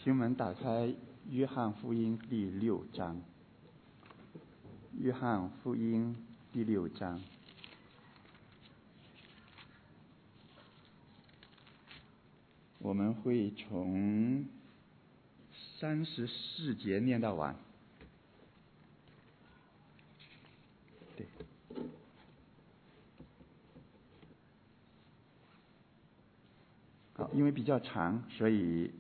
请我们打开约翰福音第6章。约翰福音第6章，我们会从34节念到完。对。好，因为比较长，所以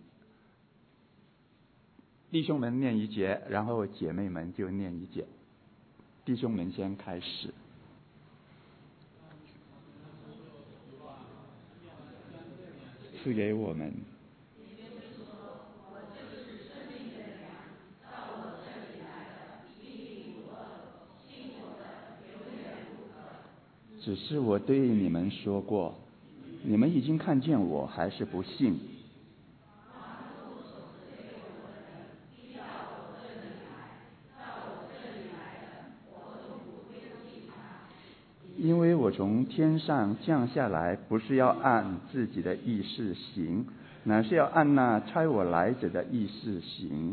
弟兄们念一节，然后姐妹们就念一节。弟兄们先开始。赐给我们。只是我对你们说过，你们已经看见我，还是不信。因为我从天上降下来，不是要按自己的意思行，乃是要按那差我来者的意思行。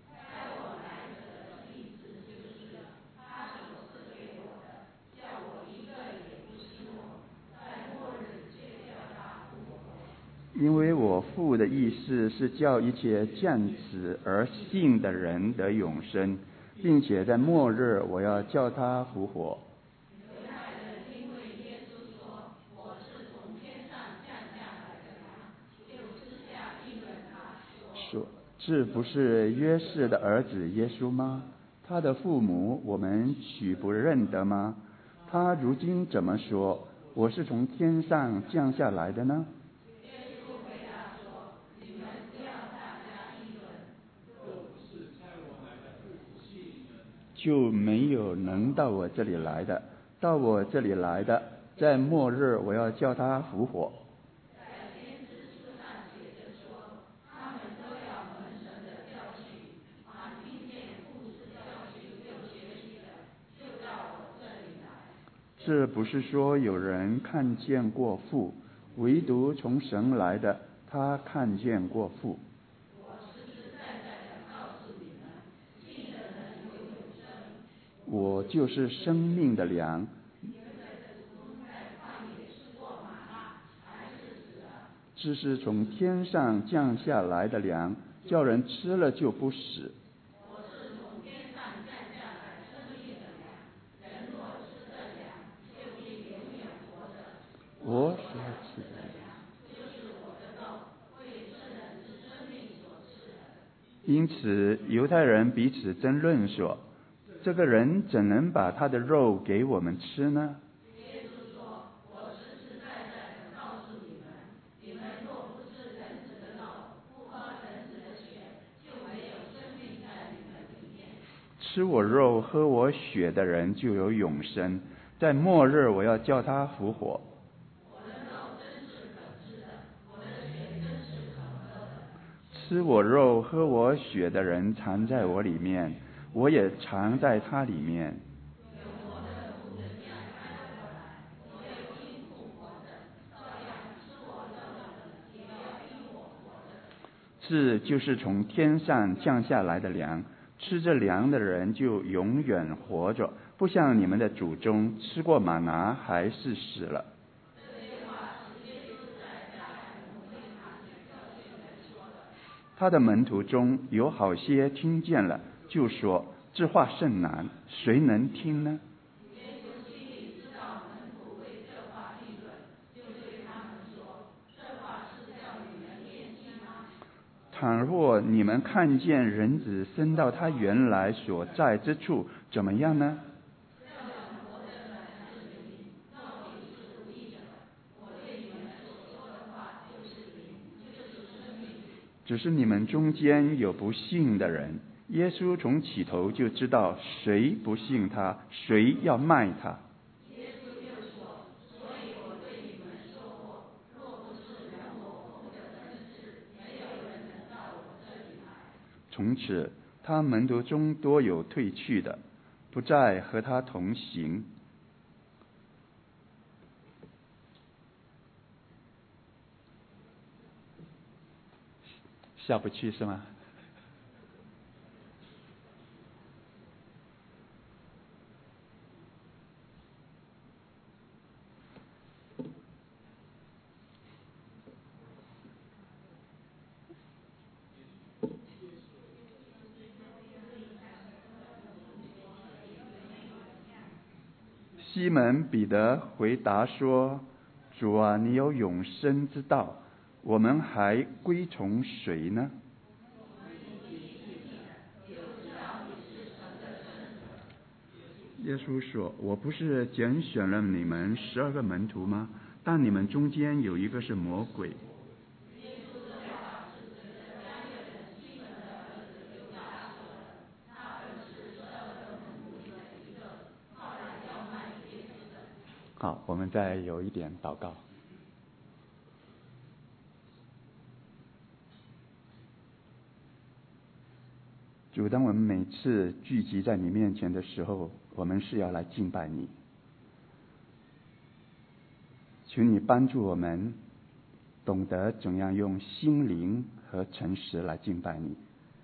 因为我父的意思是叫一切见子而信的人得永生，并且在末日我要叫他复活。说，这不是约瑟的儿子耶稣吗？他的父母我们岂不认得吗？他如今怎么说我是从天上降下来的呢？就没有能到我这里来的，到我这里来的，在末日我要叫他复活。这不是说有人看见过父，唯独从神来的，他看见过父。我就是生命的粮。这是从天上降下来的粮，叫人吃了就不死。我所吃的粮，因此犹太人彼此争论说，这个人怎能把他的肉给我们吃呢？吃我肉喝我血的人就有永生，在末日我要叫他复活。吃我肉喝我血的人藏在我里面，我也藏在他里面。这就是从天上降下来的粮，吃这粮的人就永远活着，不像你们的祖宗吃过玛拿还是死了。他的门徒中有好些听见了，就说，这话甚难，谁能听呢？倘若你们看见人子升到他原来所在之处，怎么样呢？只是你们中间有不信的人。耶稣从起头就知道谁不信他，谁要卖他。从此他门徒中多有退去的，不再和他同行。下不去是吗？ 西门彼得回答说：主啊，你有永生之道，我们还归从谁呢？耶稣说：我不是拣选了你们12个门徒吗？但你们中间有一个是魔鬼。好，我们再有一点祷告。主，当我们每次聚集在你面前的时候，我们是要来敬拜你。求你帮助我们懂得怎样用心灵和诚实来敬拜你。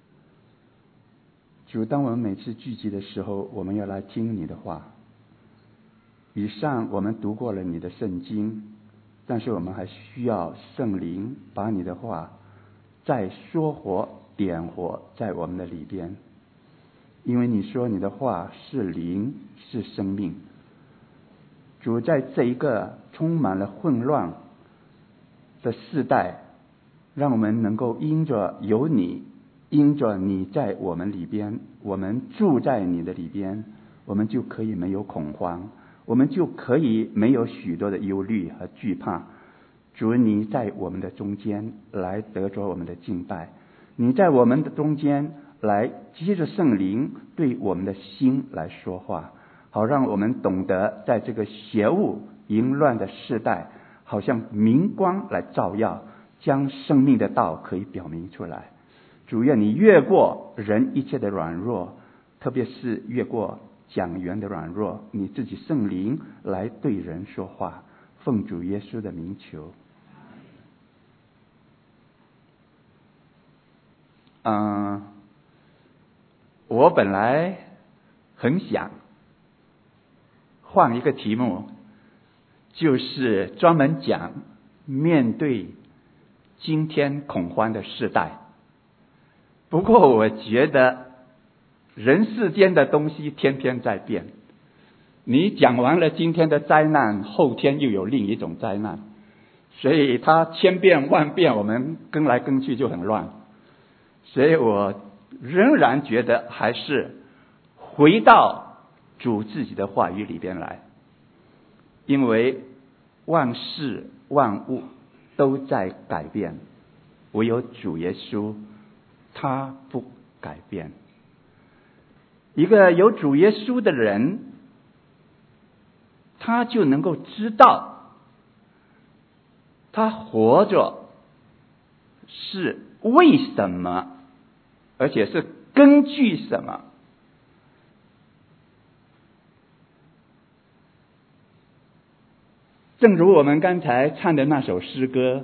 主，当我们每次聚集的时候，我们要来听你的话。以上我们读过了你的圣经，但是我们还需要圣灵把你的话再说活点活在我们的里边，因为你说你的话是灵是生命。主，在这一个充满了混乱的世代，让我们能够因着有你，因着你在我们里边，我们住在你的里边，我们就可以没有恐慌，我们就可以没有许多的忧虑和惧怕。主，你在我们的中间来得着我们的敬拜，你在我们的中间来接着圣灵对我们的心来说话，好让我们懂得在这个邪恶淫乱的世代，好像明光来照耀，将生命的道可以表明出来。主，愿你越过人一切的软弱，特别是越过讲员的软弱，你自己圣灵来对人说话，奉主耶稣的名求。我本来很想换一个题目，就是专门讲面对今天恐慌的世代。不过我觉得人世间的东西天天在变，你讲完了今天的灾难，后天又有另一种灾难，所以它千变万变，我们跟来跟去就很乱。所以我仍然觉得还是回到主自己的话语里边来，因为万事万物都在改变，唯有主耶稣他不改变。一个有主耶稣的人，他就能够知道他活着是为什么，而且是根据什么。正如我们刚才唱的那首诗歌，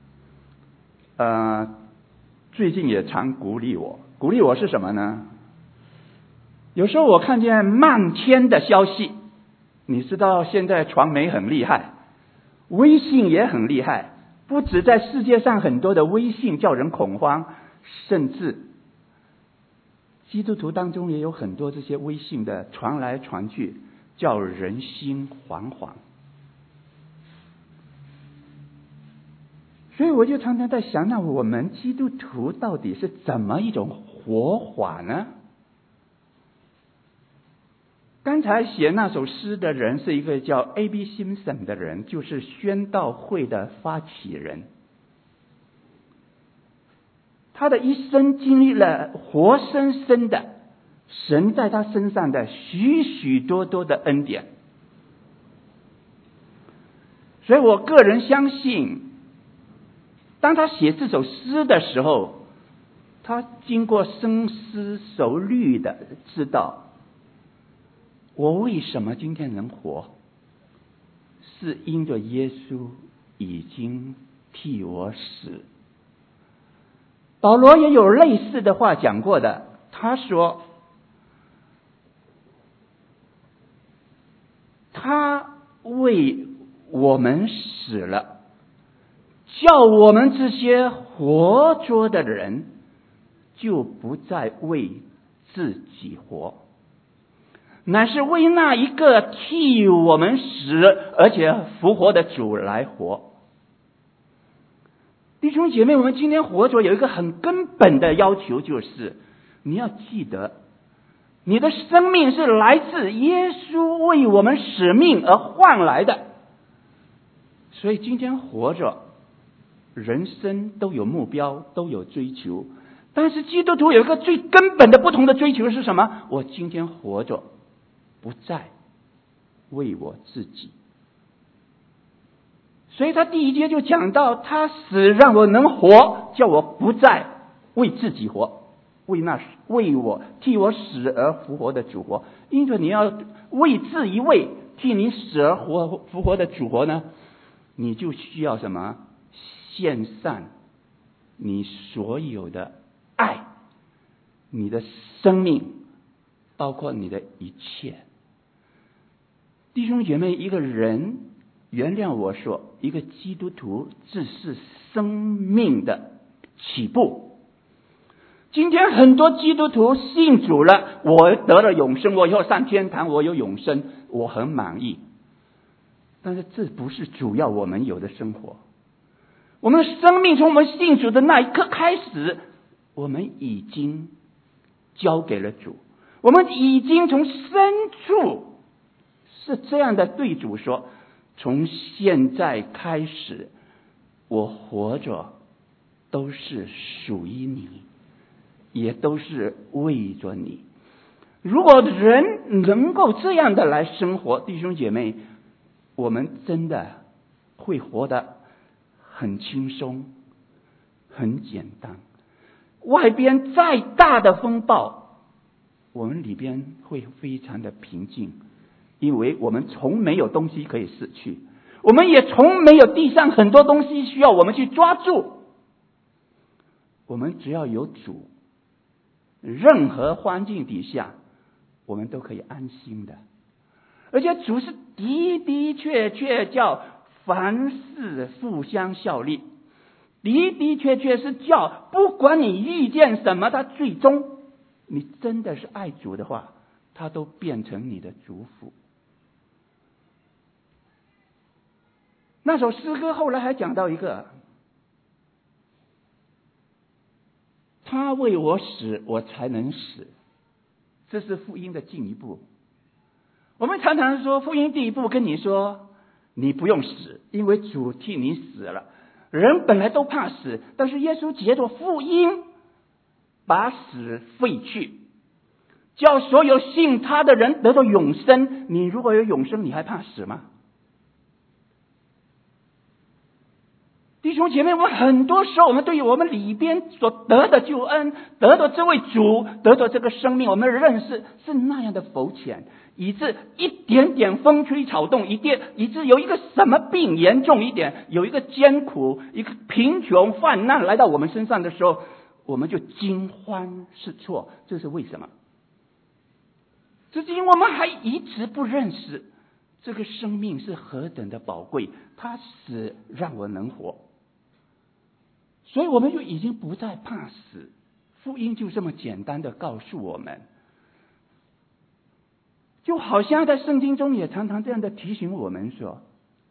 最近也常鼓励我是什么呢？有时候我看见漫天的消息，你知道现在传媒很厉害，微信也很厉害，不止在世界上很多的微信叫人恐慌，甚至基督徒当中也有很多这些微信的传来传去，叫人心惶惶。所以我就常常在想，那我们基督徒到底是怎么一种活法呢？刚才写那首诗的人是一个叫 A.B. Simpson 的人，就是宣道会的发起人。他的一生经历了活生生的神在他身上的许许多多的恩典，所以我个人相信，当他写这首诗的时候，他经过深思熟虑的知道，我为什么今天能活，是因着耶稣已经替我死。保罗也有类似的话讲过的，他说他为我们死了，叫我们这些活着的人就不再为自己活。 乃是为那一个替我们死而且复活的主来活。弟兄姐妹，我们今天活着有一个很根本的要求，就是你要记得，你的生命是来自耶稣为我们使命而换来的。所以今天活着，人生都有目标，都有追求，但是基督徒有一个最根本的不同的追求是什么？我今天活着不再为我自己。所以他第一节就讲到，他死让我能活，叫我不再为自己活，为我替我死而复活的主活。因此你要为这一位替你死而复活的主活呢，你就需要什么？献上你所有的爱，你的生命，包括你的一切。弟兄姐妹，一个人，原谅我说，一个基督徒这是生命的起步。今天很多基督徒信主了，我得了永生，我以后上天堂，我有永生，我很满意。但是这不是主要我们有的生活。我们的生命从我们信主的那一刻开始，我们已经交给了主，我们已经从深处是这样的对主说，从现在开始，我活着都是属于你，也都是为着你。如果人能够这样的来生活，弟兄姐妹，我们真的会活得很轻松，很简单。外边再大的风暴，我们里边会非常的平静，因为我们从没有东西可以失去，我们也从没有地上很多东西需要我们去抓住。我们只要有主，任何环境底下我们都可以安心的。而且主是的的确确叫凡事互相效力，的的确确是叫不管你遇见什么，他最终你真的是爱主的话，他都变成你的祝福。那首诗歌后来还讲到一个，他为我死，我才能死，这是福音的进一步。我们常常说福音第一步跟你说你不用死，因为主替你死了。人本来都怕死，但是耶稣借着福音把死废去，叫所有信他的人得到永生。你如果有永生，你还怕死吗？弟兄姐妹，我们很多时候，我们对于我们里边所得的救恩，得到这位主，得到这个生命，我们的认识是那样的肤浅，以致一点点风吹草动，以致有一个什么病严重一点，有一个艰苦，一个贫穷患难来到我们身上的时候，我们就惊慌失措。这是为什么？这是因为我们还一直不认识这个生命是何等的宝贵，它死让我能活。所以我们就已经不再怕死，福音就这么简单的告诉我们。就好像在圣经中也常常这样的提醒我们说，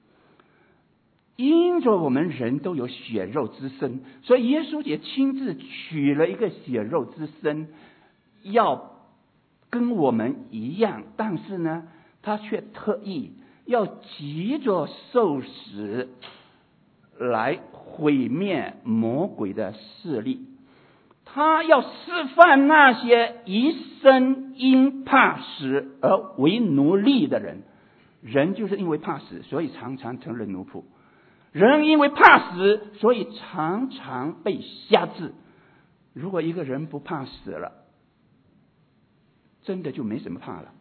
因着我们人都有血肉之身，所以耶稣也亲自取了一个血肉之身，要跟我们一样，但是呢他却特意要急着受死来毁灭魔鬼的势力。他要示范那些一生因怕死而为奴隶的人。人就是因为怕死，所以常常成了奴仆。人因为怕死，所以常常被辖制。如果一个人不怕死了，真的就没什么怕了。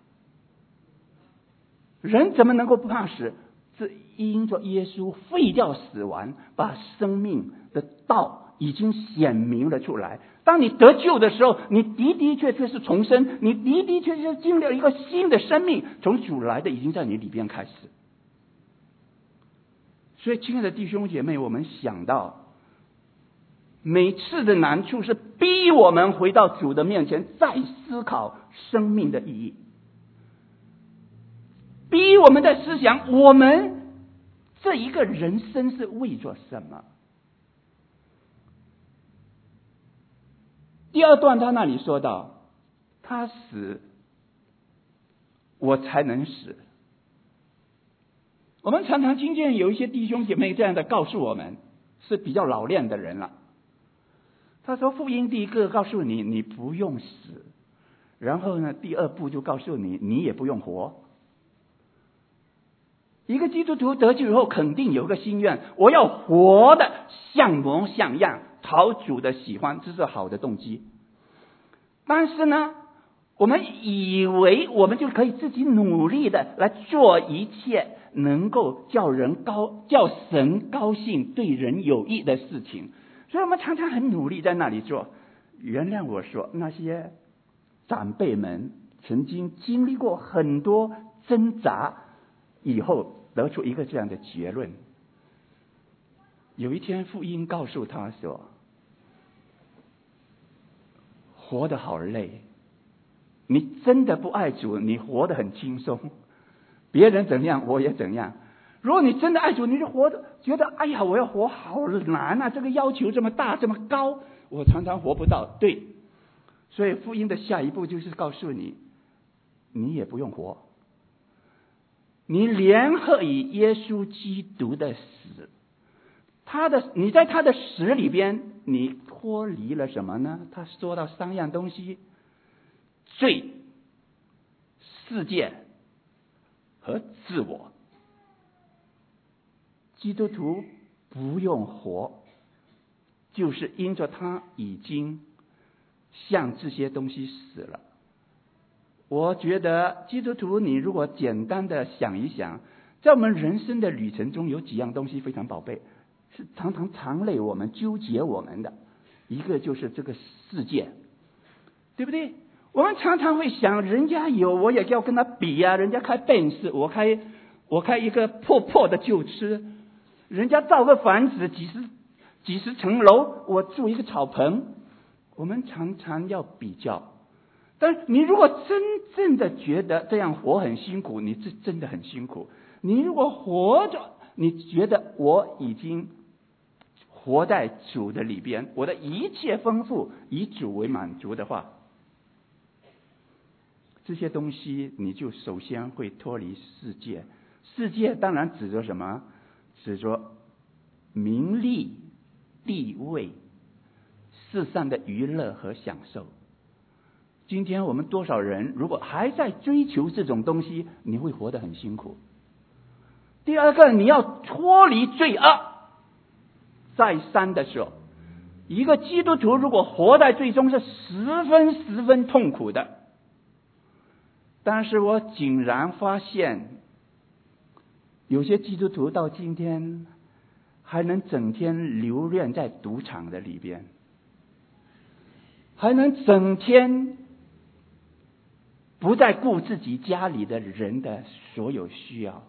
人怎么能够不怕死？是因着耶稣废掉死亡，把生命的道已经显明了出来。当你得救的时候，你的的确确是重生，你的的确确经历了一个新的生命，从主来的已经在你里边开始。所以亲爱的弟兄姐妹，我们想到每次的难处是逼我们回到主的面前，再思考生命的意义。 逼我们的思想，我们这一个人生是为着什么？第二段他那里说到，他死，我才能死。我们常常听见有一些弟兄姐妹这样的告诉我们，是比较老练的人了。他说福音第一个告诉你，你不用死，然后呢，第二步就告诉你，你也不用活。一个基督徒得救以后，肯定有个心愿，我要活的像模像样，讨主的喜欢，这是好的动机。但是呢，我们以为我们就可以自己努力的来做一切能够叫神高兴、对人有益的事情，所以我们常常很努力在那里做。原谅我说，那些长辈们曾经经历过很多挣扎以后，得出一个这样的结论。有一天福音告诉他说，活得好累，你真的不爱主，你活得很轻松，别人怎样我也怎样。如果你真的爱主，你就活得觉得哎呀，我要活好难啊，这个要求这么大这么高，我常常活不到。对，所以福音的下一步就是告诉你，你也不用活，你联合以耶稣基督的死，你在他的死里边，你脱离了什么呢？他说到3样东西：罪、世界和自我。基督徒不用活，就是因着他已经向这些东西死了。我觉得基督徒，你如果简单的想一想，在我们人生的旅程中，有几样东西非常宝贝，是常常缠累我们、纠结我们的。一个就是这个世界，对不对？我们常常会想，人家有我也要跟他比啊，人家开奔驰，我开一个破的旧车，人家造个房子几十层楼，我住一个草棚。我们常常要比较。但是你如果真正的觉得这样活很辛苦，你是真的很辛苦。你如果活着，你觉得我已经活在主的里边，我的一切丰富以主为满足的话，这些东西你就首先会脱离世界。世界当然指着什么？指着名利、地位、世上的娱乐和享受。今天我们多少人如果还在追求这种东西，你会活得很辛苦。第二个，你要脱离罪恶。再3的时候，一个基督徒如果活在罪中是十分痛苦的。但是我竟然发现，有些基督徒到今天还能整天留恋在赌场的里边，还能整天不再顾自己家里的人的所有需要。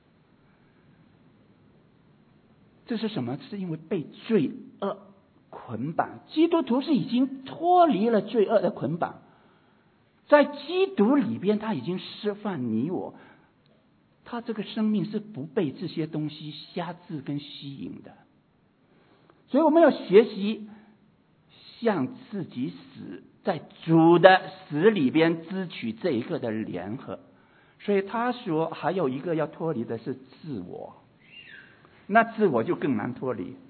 这是什么？是因为被罪恶捆绑。基督徒是已经脱离了罪恶的捆绑，在基督里边他已经释放你我，他这个生命是不被这些东西辖制跟吸引的。所以我们要学习向自己死，在主的死里边支取这一个的联合。所以他说还有一个要脱离的是自我，那自我就更难脱离。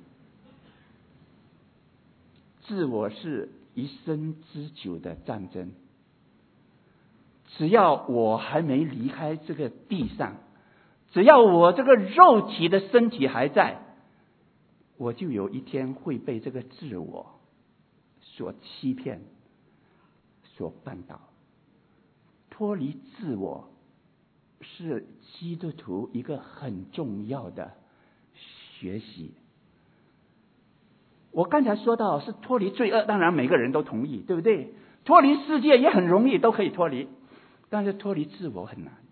自我是一生之久的战争，只要我还没离开这个地上，只要我这个肉体的身体还在，我就有一天会被这个自我所欺骗、所绊倒。脱离自我是基督徒一个很重要的学习。我刚才说到是脱离罪恶，当然每个人都同意，对不对？脱离世界也很容易，都可以脱离，但是脱离自我很难。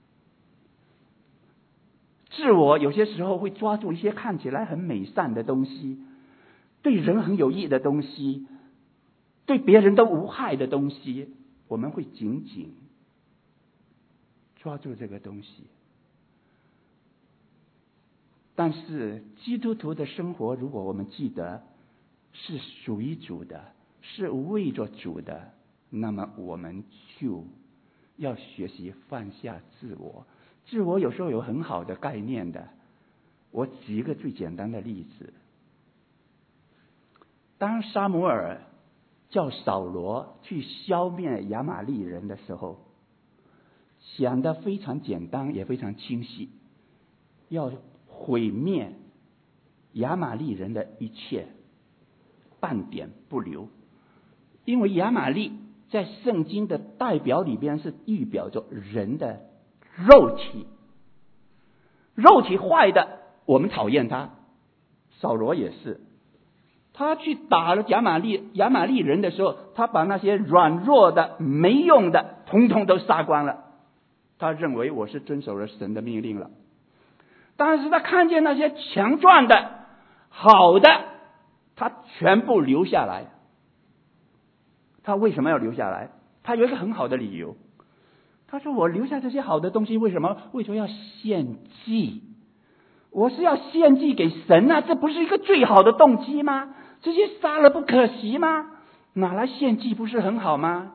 自我有些时候会抓住一些看起来很美善的东西，对人很有益的东西，对别人都无害的东西，我们会紧紧抓住这个东西。 但是基督徒的生活，如果我们记得是属于主的，是为着主的，那么我们就要学习放下自我。自我有时候有很好的概念的。我举一个最简单的例子，当撒母耳叫扫罗去消灭亚玛力人的时候，想得非常简单也非常清晰，要毁灭亚玛力人的一切，半点不留。因为亚玛力在圣经的代表里边是预表着人的肉体，肉体坏的我们讨厌他，扫罗也是，他去打了亚玛力人的时候，他把那些软弱的没用的统统都杀光了，他认为我是遵守了神的命令了。但是他看见那些强壮的好的，他全部留下来。他为什么要留下来？他有一个很好的理由，他说我留下这些好的东西为什么？为什么要献祭？我是要献祭给神啊，这不是一个最好的动机吗？这些杀了不可惜吗？拿来献祭不是很好吗？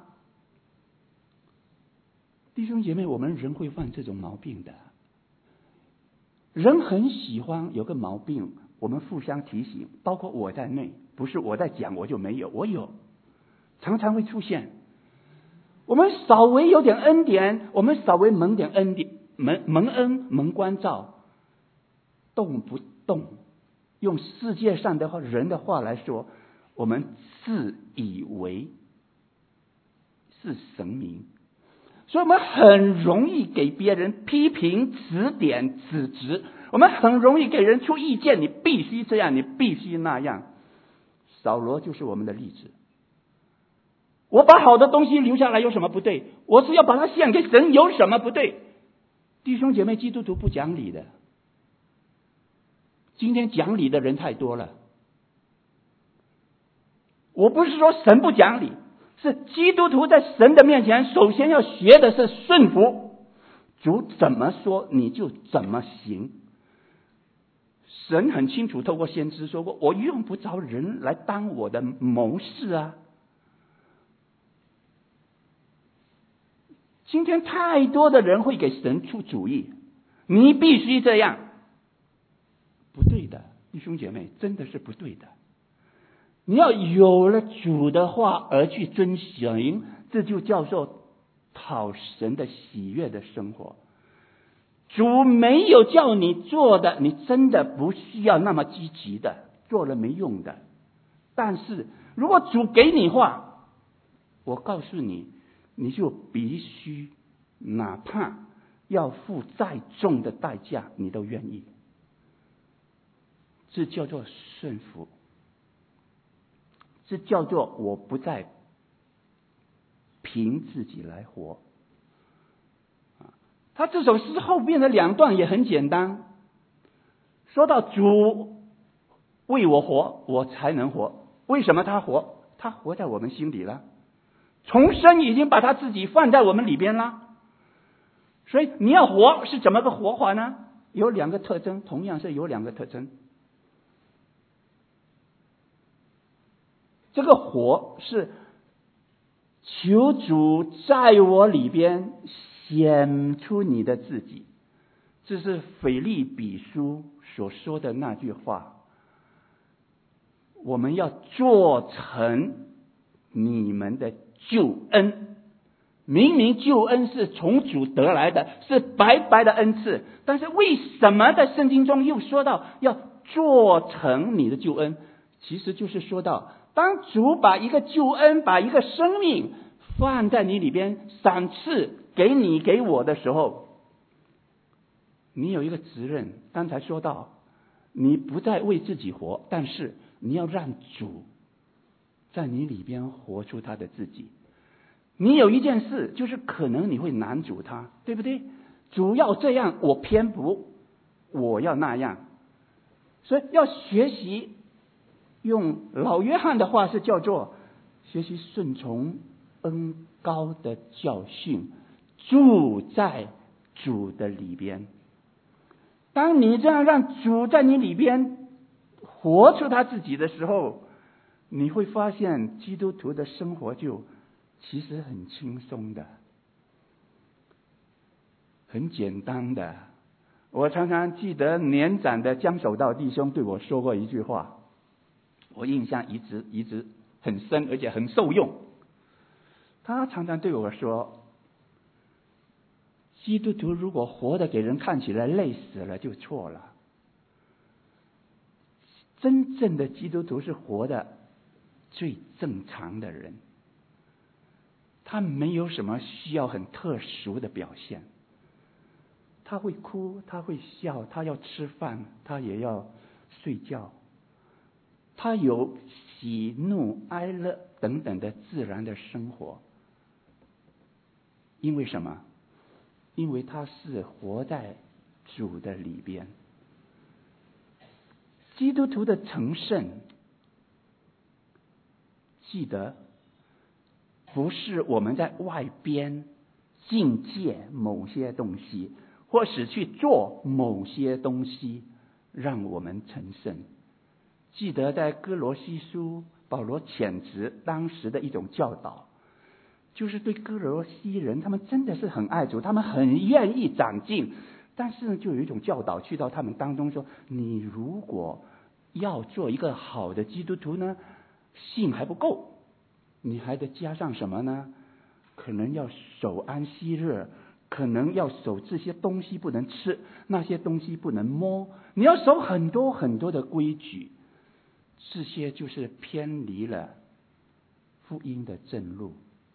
弟兄姐妹，我们人会犯这种毛病的。人很喜欢有个毛病，我们互相提醒，包括我在内，不是我在讲我就没有，我有，常常会出现。我们稍微有点恩典，我们稍微蒙点恩典，蒙恩蒙关照，动不动用世界上的人的话来说，我们自以为是神明，所以我们很容易给别人批评、指点、指责，我们很容易给人出意见，你必须这样，你必须那样。扫罗就是我们的例子。我把好的东西留下来有什么不对？我是要把它献给神，有什么不对？弟兄姐妹，基督徒不讲理的。今天讲理的人太多了。我不是说神不讲理，是基督徒在神的面前首先要学的是顺服，主怎么说你就怎么行。神很清楚透过先知说过，我用不着人来当我的谋士啊。今天太多的人会给神出主意，你必须这样，不对的，弟兄姐妹，真的是不对的。你要有了主的话而去遵行，这就叫做讨神的喜悦的生活。主没有叫你做的，你真的不需要那么积极的，做了没用的。但是如果主给你话，我告诉你，你就必须哪怕要付再重的代价，你都愿意。这叫做顺服，这叫做我不再凭自己来活。他这首诗后边的两段也很简单，说到主为我活，我才能活。为什么他活？他活在我们心里了，重生已经把他自己放在我们里边了。所以你要活是怎么个活法呢？有两个特征，同样是有两个特征。这个活是求主在我里边显出你的自己，这是腓立比书所说的那句话。我们要做成你们的救恩。明明救恩是从主得来的，是白白的恩赐，但是为什么在圣经中又说到要做成你的救恩？其实就是说到，当主把一个救恩，把一个生命放在你里边，赏赐给你给我的时候，你有一个责任。刚才说到，你不再为自己活，但是你要让主在你里边活出他的自己。你有一件事，就是可能你会难主他，对不对？主要这样，我偏不，我要那样。所以要学习，用老约翰的话是叫做学习顺从恩膏的教训，住在主的里边。 当你这样让主在你里边活出他自己的时候，你会发现基督徒的生活就其实很轻松的，很简单的。我常常记得年长的江守道弟兄对我说过一句话，我印象一直很深，而且很受用。他常常对我说，基督徒如果活得给人看起来累死了就错了，真正的基督徒是活得最正常的人，他没有什么需要很特殊的表现，他会哭，他会笑，他要吃饭，他也要睡觉，他有喜怒哀乐等等的自然的生活。因为什么？因为他是活在主的里边。基督徒的成圣，记得不是我们在外边境界某些东西，或是去做某些东西让我们成圣。记得在哥罗西书，保罗谴责当时的一种教导，就是对哥罗西人，他们真的是很爱主，他们很愿意长进，但是呢，就有一种教导去到他们当中说，你如果要做一个好的基督徒呢，信还不够，你还得加上什么呢？可能要守安息日，可能要守这些东西不能吃，那些东西不能摸，你要守很多很多的规矩，这些就是偏离了福音的正路。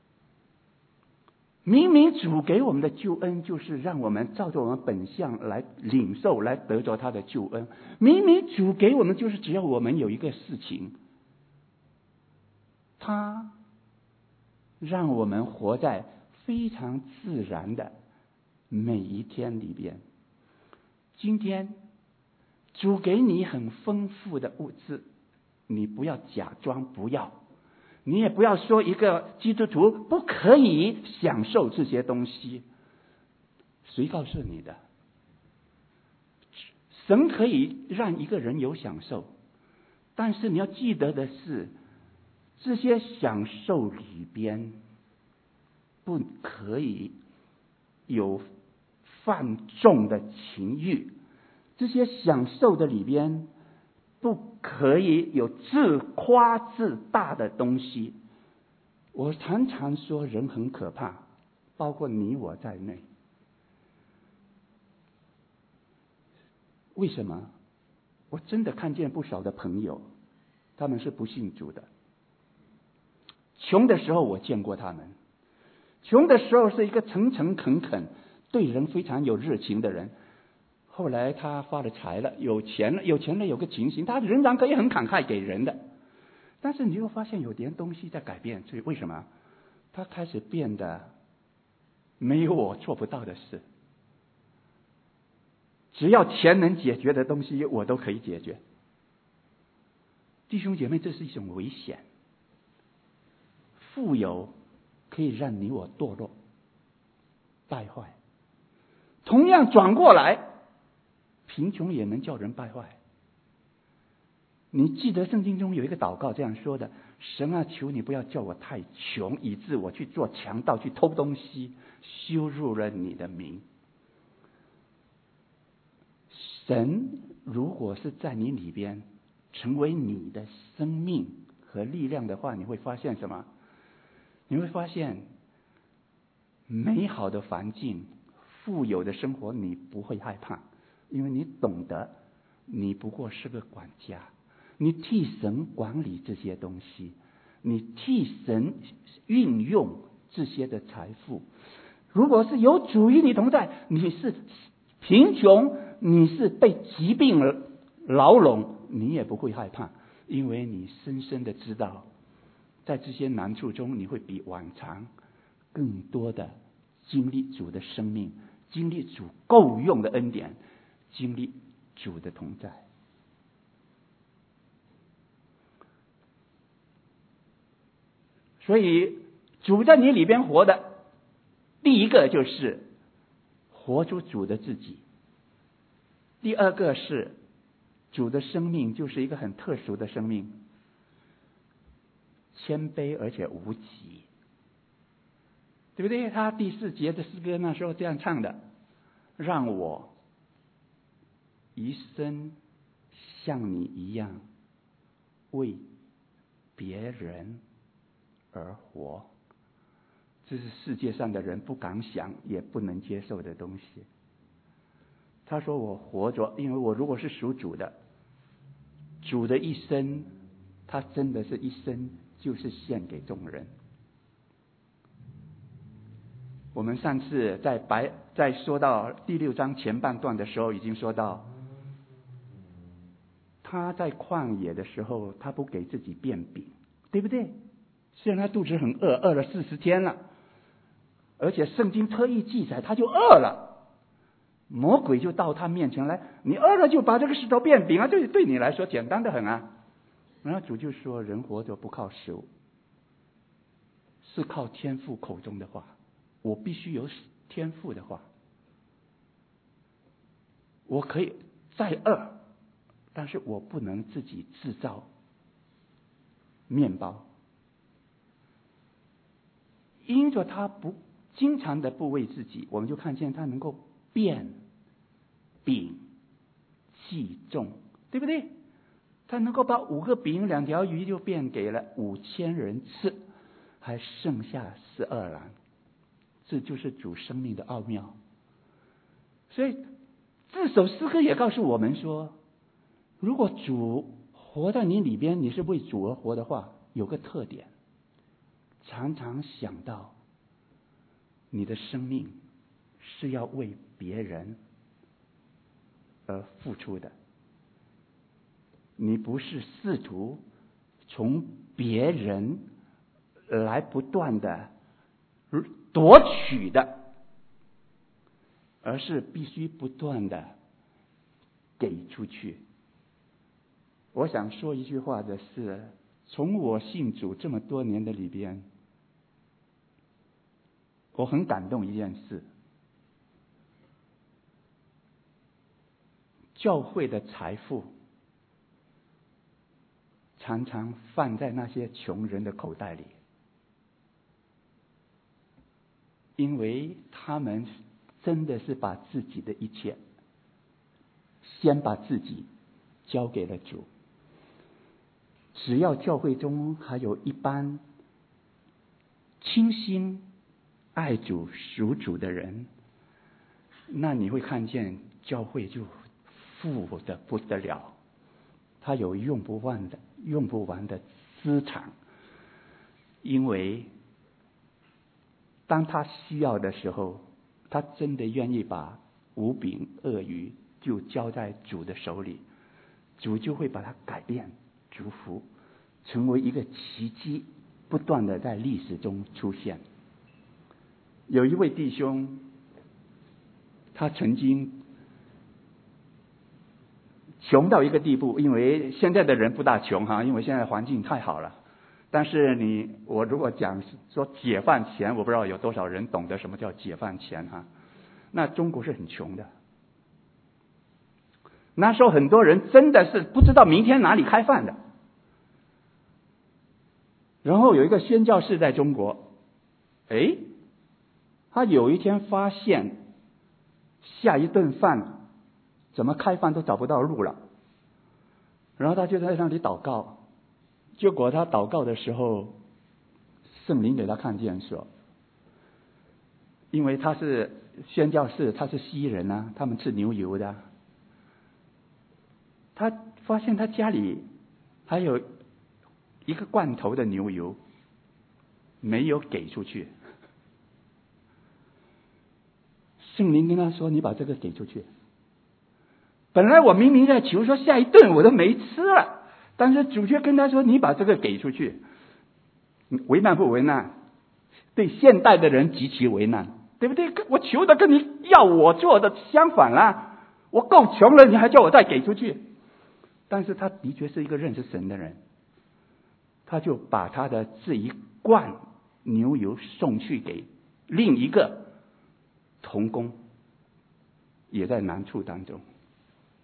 明明主给我们的救恩就是让我们照着我们本相来领受，来得着他的救恩。明明主给我们就是只要我们有一个事情，他让我们活在非常自然的每一天里边。今天主给你很丰富的物质，你不要假装不要，你也不要说一个基督徒不可以享受这些东西。谁告诉你的？神可以让一个人有享受，但是你要记得的是，这些享受里边不可以有放纵的情欲，这些享受的里边不可以有自夸自大的东西。我常常说人很可怕，包括你我在内。为什么？我真的看见不少的朋友，他们是不信主的。穷的时候我见过他们，穷的时候是一个诚诚恳恳，对人非常有热情的人。后来他发了财了，有钱了，有个情形，他仍然可以很慷慨给人的。但是你会发现有点东西在改变，所以为什么？他开始变得没有我做不到的事。只要钱能解决的东西，我都可以解决。弟兄姐妹，这是一种危险。富有可以让你我堕落、败坏，同样转过来，贫穷也能叫人败坏。你记得圣经中有一个祷告这样说的：神啊，求你不要叫我太穷，以致我去做强盗，去偷东西，羞辱了你的名。神如果是在你里边成为你的生命和力量的话，你会发现什么？你会发现美好的环境、富有的生活你不会害怕，因为你懂得你不过是个管家，你替神管理这些东西，你替神运用这些的财富。如果是有主与你同在，你是贫穷，你是被疾病牢笼，你也不会害怕，因为你深深的知道，在这些难处中，你会比往常更多的经历主的生命，经历主够用的恩典，经历主的同在。所以主在你里边活的第一个就是活出主的自己。 第二个是主的生命就是一个很特殊的生命，谦卑而且无极，对不对？他第4节的诗歌那时候这样唱的，让我一生像你一样为别人而活。这是世界上的人不敢想也不能接受的东西。他说我活着，因为我如果是属主的，主的一生，他真的是一生就是献给众人。我们上次在说到第6章前半段的时候已经说到，他在旷野的时候他不给自己变饼，对不对？虽然他肚子很饿，饿了40天了，而且圣经特意记载他就饿了，魔鬼就到他面前来，你饿了就把这个石头变饼啊，对你来说简单的很啊。然后主就说，人活着不靠食物，是靠天父口中的话。我必须有天父的话，我可以再饿，但是我不能自己制造面包。因着他不经常的不为自己，我们就看见他能够变饼记众，对不对？他能够把5个饼2条鱼就变给了5000人吃，还剩下12篮。这就是主生命的奥妙。所以这首诗歌也告诉我们说，如果主活在你里边，你是为主而活的话，有个特点，常常想到你的生命是要为别人而付出的，你不是试图从别人来不断的夺取的，而是必须不断的给出去。我想说一句话的是，从我信主这么多年的里边，我很感动一件事，教会的财富常常放在那些穷人的口袋里，因为他们真的是把自己的一切，先把自己交给了主。只要教会中还有一班倾心爱主属主的人，那你会看见教会就富得不得了，他有用不完的资产。因为当他需要的时候，他真的愿意把5饼2鱼就交在主的手里，主就会把它改变祝福，成为一个奇迹，不断的在历史中出现。有一位弟兄，他曾经穷到一个地步，因为现在的人不大穷哈，因为现在环境太好了。但是我如果讲说解放前，我不知道有多少人懂得什么叫解放前哈。那中国是很穷的，那时候很多人真的是不知道明天哪里开饭的。然后有一个宣教士在中国，他有一天发现下一顿饭怎么开饭都找不到路了，然后他就在那里祷告。结果他祷告的时候，圣灵给他看见说，因为他是宣教士，他是西人啊，他们吃牛油的，他发现他家里还有一个罐头的牛油没有给出去。圣灵跟他说，你把这个给出去。本来我明明在求说下一顿我都没吃了，但是主却跟他说，你把这个给出去。为难不为难？对现代的人极其为难，对不对？我求的跟你要我做的相反啦，我够穷了，你还叫我再给出去。但是他的确是一个认识神的人，他就把他的这一罐牛油送去给另一个同工，也在难处当中。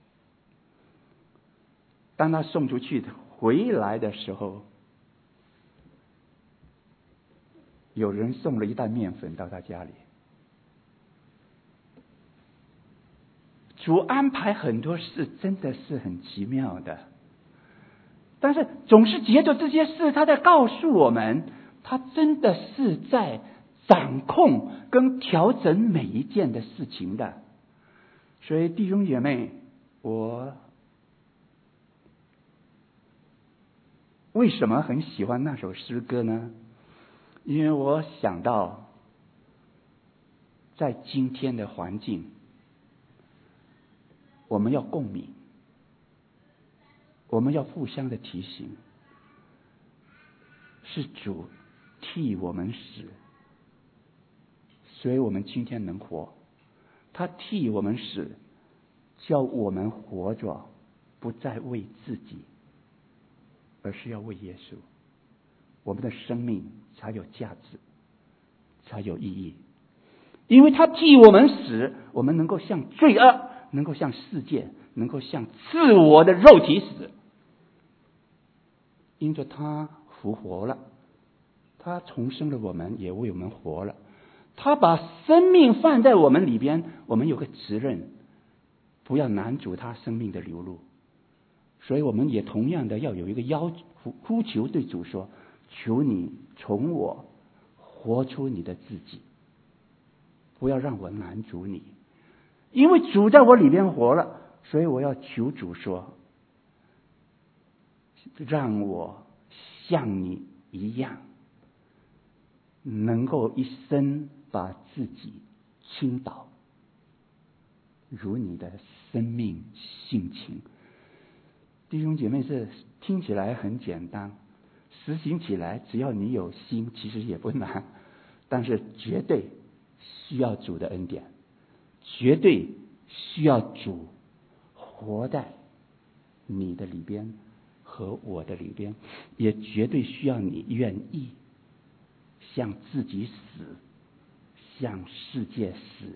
当他送出去回来的时候，有人送了一袋面粉到他家里。主安排很多事真的是很奇妙的，但是总是借着这些事，他在告诉我们，他真的是在掌控跟调整每一件的事情的。所以弟兄姐妹，我为什么很喜欢那首诗歌呢？因为我想到在今天的环境，我们要共勉，我们要互相的提醒，是主替我们死，所以我们今天能活。他替我们死，叫我们活着不再为自己，而是要为耶稣，我们的生命才有价值，才有意义。因为他替我们死，我们能够向罪恶，能够向世界，能够向自我的肉体死。因着他复活了，他重生了我们，也为我们活了。他把生命放在我们里边，我们有个责任，不要拦阻他生命的流露。所以我们也同样的要有一个呼求，对主说：求你从我活出你的自己，不要让我拦阻你。因为主在我里边活了，所以我要求主说，让我像你一样，能够一生把自己倾倒，如你的生命性情。弟兄姐妹，这听起来很简单，实行起来只要你有心，其实也不难，但是绝对需要主的恩典，绝对需要主活在你的里边和我的里边，也绝对需要你愿意向自己死，向世界死，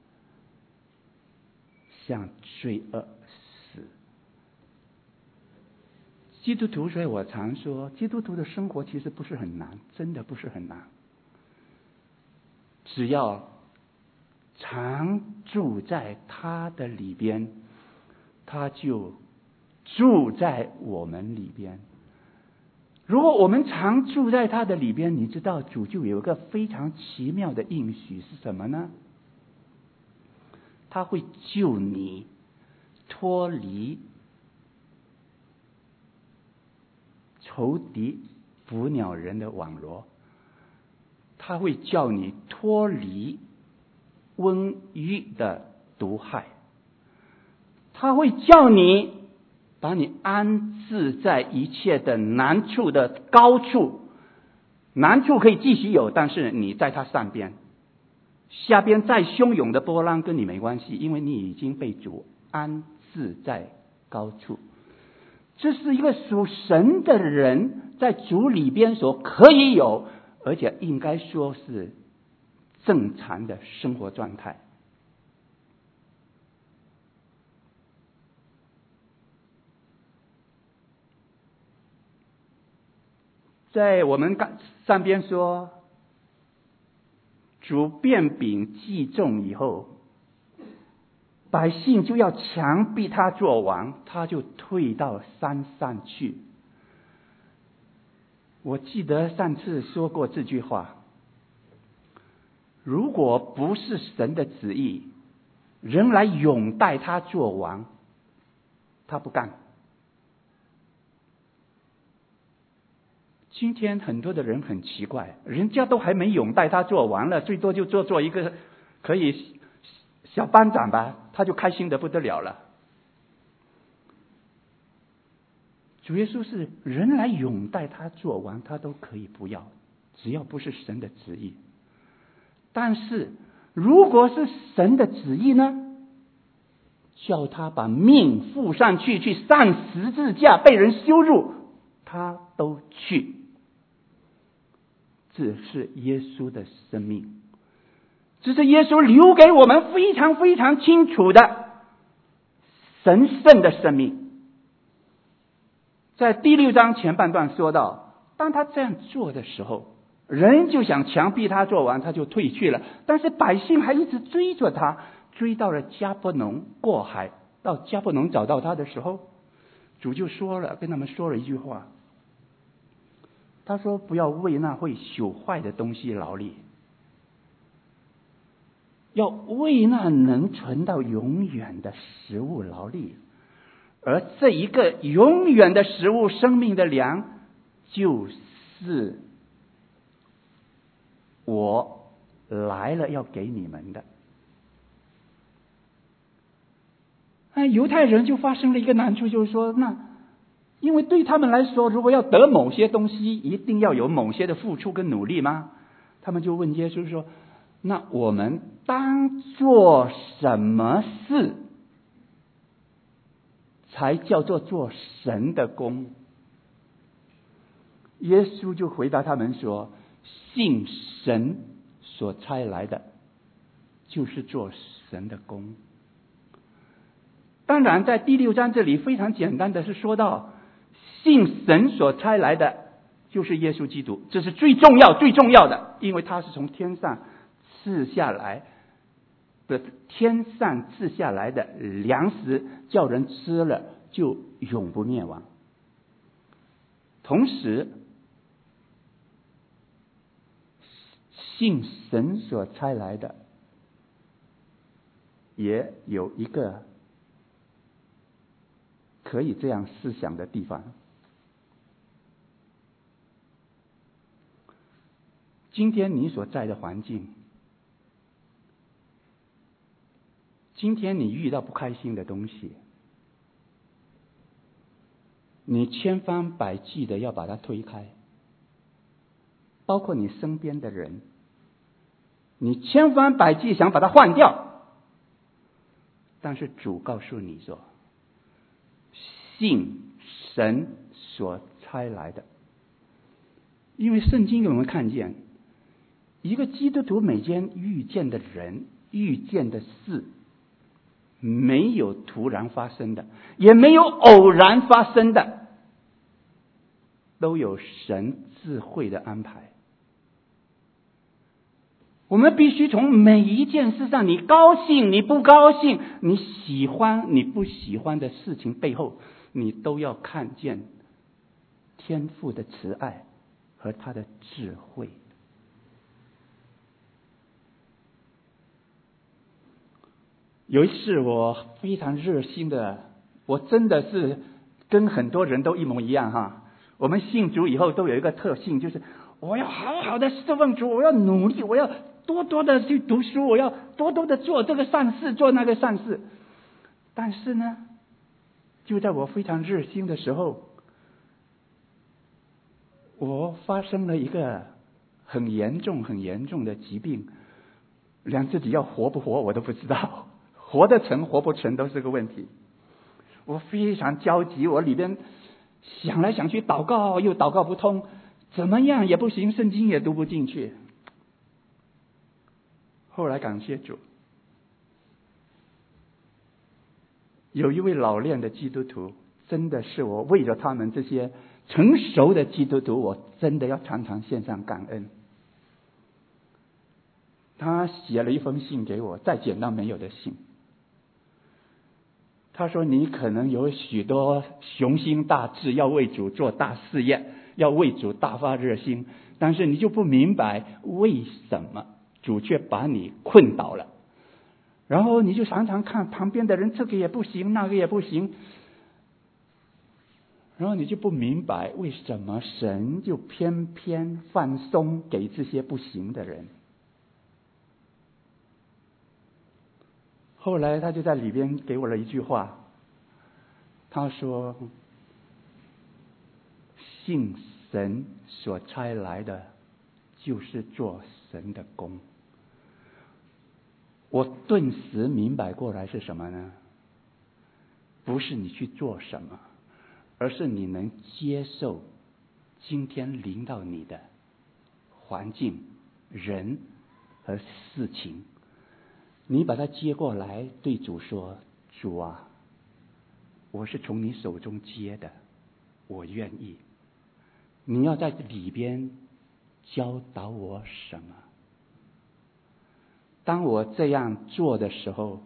向罪恶死。基督徒，所以我常说，基督徒的生活其实不是很难，真的不是很难。只要常住在他的里边，他就住在我们里边。如果我们常住在他的里边，你知道主就有一个非常奇妙的应许是什么呢？他会救你脱离仇敌捕鸟人的网罗，他会叫你脱离瘟疫的毒害，他会叫你把你安置在一切的难处的高处。难处可以继续有，但是你在它上边，下边再汹涌的波浪跟你没关系，因为你已经被主安置在高处。这是一个属神的人在主里边所可以有，而且应该说是正常的生活状态。在我们上边说，主变饼祭众以后，百姓就要强逼他做王，他就退到山上去。我记得上次说过这句话，如果不是神的旨意，人来拥戴他做王，他不干。今天很多的人很奇怪，人家都还没拥戴他做王了，最多就做一个可以小班长吧，他就开心得不得了了。主耶稣是人来拥戴他做王，他都可以不要，只要不是神的旨意。但是如果是神的旨意呢，叫他把命付上去，去上十字架被人羞辱，他都去。这是耶稣的生命，这是耶稣留给我们非常非常清楚的神圣的生命。 在第6章前半段说到，当他这样做的时候，人就想强逼他做完，他就退去了。但是百姓还一直追着他，追到了迦百农，过海到迦百农找到他的时候，主就跟他们说了一句话。他说：“不要为那会朽坏的东西劳力，要为那能存到永远的食物劳力。而这一个永远的食物，生命的粮，就是我来了要给你们的。”犹太人就发生了一个难处，就是说，因为对他们来说，如果要得某些东西，一定要有某些的付出跟努力吗？他们就问耶稣说：“那我们当做什么事才叫做做神的工？”耶稣就回答他们说：“信神所差来的，就是做神的工。”当然，在第6章这里非常简单的是说到，信神所差来的就是耶稣基督，这是最重要的，因为他是从天上赐下来的粮食，叫人吃了就永不灭亡。同时，信神所差来的也有一个可以这样思想的地方。今天你所在的环境，今天你遇到不开心的东西，你千方百计的要把它推开，包括你身边的人，你千方百计想把它换掉。但是主告诉你说，信神所差来的。因为圣经给我们看见，一个基督徒每天遇见的人、遇见的事，没有突然发生的，也没有偶然发生的，都有神智慧的安排。我们必须从每一件事上，你高兴你不高兴，你喜欢你不喜欢的事情背后，你都要看见天父的慈爱和他的智慧。有一次我非常热心的，我真的是跟很多人都一模一样哈。我们信主以后都有一个特性，就是我要好好的侍奉主，我要努力，我要多多的去读书，我要多多的做这个善事，做那个善事。但是呢，就在我非常热心的时候，我发生了一个很严重的疾病，连自己要活不活我都不知道，活得成活不成都是个问题。我非常焦急，我里边想来想去，祷告又祷告不通，怎么样也不行，圣经也读不进去。后来感谢主，有一位老练的基督徒，真的是我为了他们这些成熟的基督徒，我真的要常常献上感恩。他写了一封信给我，再简单没有的信。他说，你可能有许多雄心大志，要为主做大事业，要为主大发热心，但是你就不明白为什么主却把你困倒了。然后你就常常看旁边的人，这个也不行，那个也不行，然后你就不明白为什么神就偏偏放松给这些不行的人。后来他就在里边给我了一句话，他说，信神所差来的就是做神的工。我顿时明白过来是什么呢？不是你去做什么，而是你能接受今天临到你的环境、人和事情，你把它接过来，对主说，主啊，我是从你手中接的， 我愿意。你要在里边教导我什么？当我这样做的时候，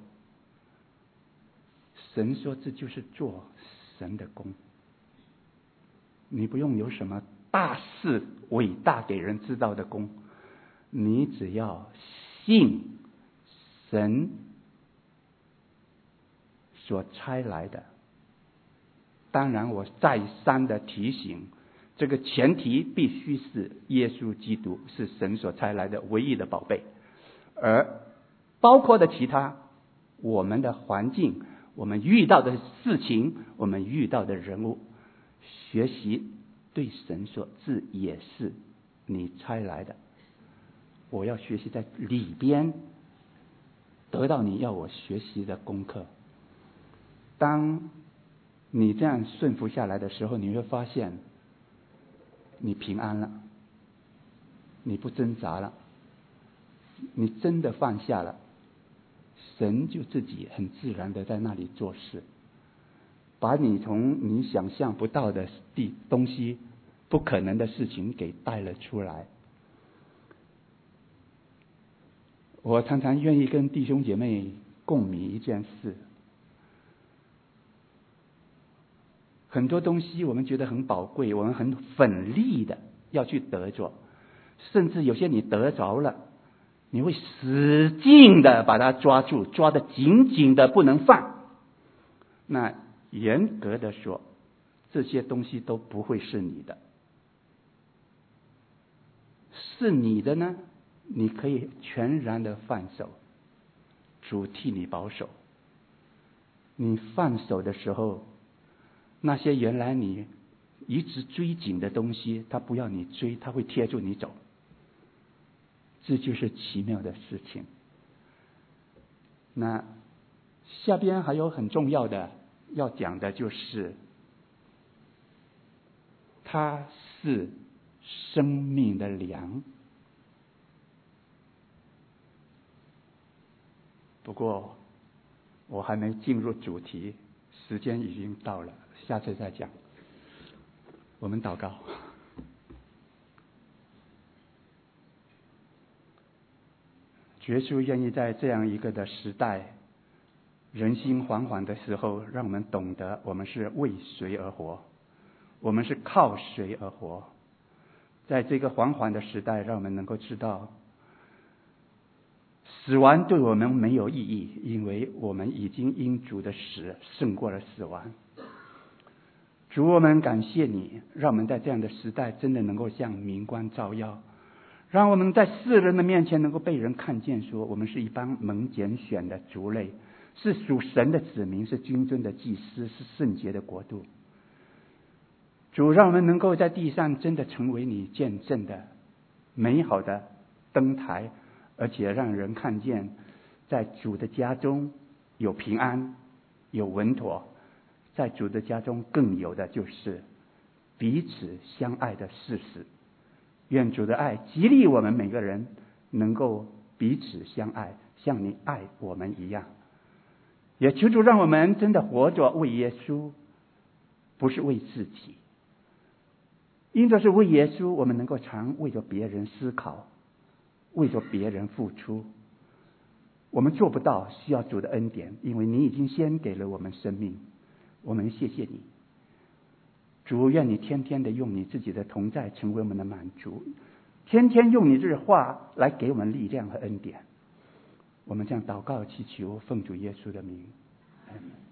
神说这就是做神的工。你不用有什么大事伟大给人知道的工，你只要信神所差来的。当然我再三的提醒，这个前提必须是耶稣基督是神所差来的唯一的宝贝，而包括的其他我们的环境，我们遇到的事情，我们遇到的人物，学习对神说这也是你差来的，我要学习在里边得到你要我学习的功课。当你这样顺服下来的时候，你会发现你平安了，你不挣扎了，你真的放下了，神就自己很自然的在那里做事，把你从你想象不到的东西，不可能的事情给带了出来。我常常愿意跟弟兄姐妹共勉一件事，很多东西我们觉得很宝贵，我们很奋力的要去得着，甚至有些你得着了，你会使劲的把它抓住，抓得紧紧的不能放。那严格的说，这些东西都不会是你的。是你的呢，你可以全然的放手，主替你保守。你放手的时候，那些原来你一直追紧的东西，它不要你追，它会贴住你走。这就是奇妙的事情。那下边还有很重要的要讲的，就是它是生命的粮。不过我还没进入主题，时间已经到了，下次再讲。我们祷告。耶稣愿意在这样一个的时代，人心惶惶的时候，让我们懂得我们是为谁而活，我们是靠谁而活。在这个惶惶的时代，让我们能够知道死亡对我们没有意义，因为我们已经因主的死胜过了死亡。主，我们感谢你，让我们在这样的时代真的能够像明光照耀，让我们在世人的面前能够被人看见，说我们是一帮蒙拣选的族类，是属神的子民，是君尊的祭司，是圣洁的国度。主，让我们能够在地上真的成为你见证的美好的灯台，而且让人看见在主的家中有平安，有稳妥，在主的家中更有的就是彼此相爱的事实。愿主的爱激励我们每个人能够彼此相爱，像你爱我们一样。也求主让我们真的活着为耶稣，不是为自己。因着是为耶稣，我们能够常为着别人思考，为着别人付出。我们做不到，需要主的恩典，因为你已经先给了我们生命。我们谢谢你，主，愿你天天的用你自己的同在成为我们的满足，天天用你这话来给我们力量和恩典。我们这样祷告祈求，奉主耶稣的名，阿们。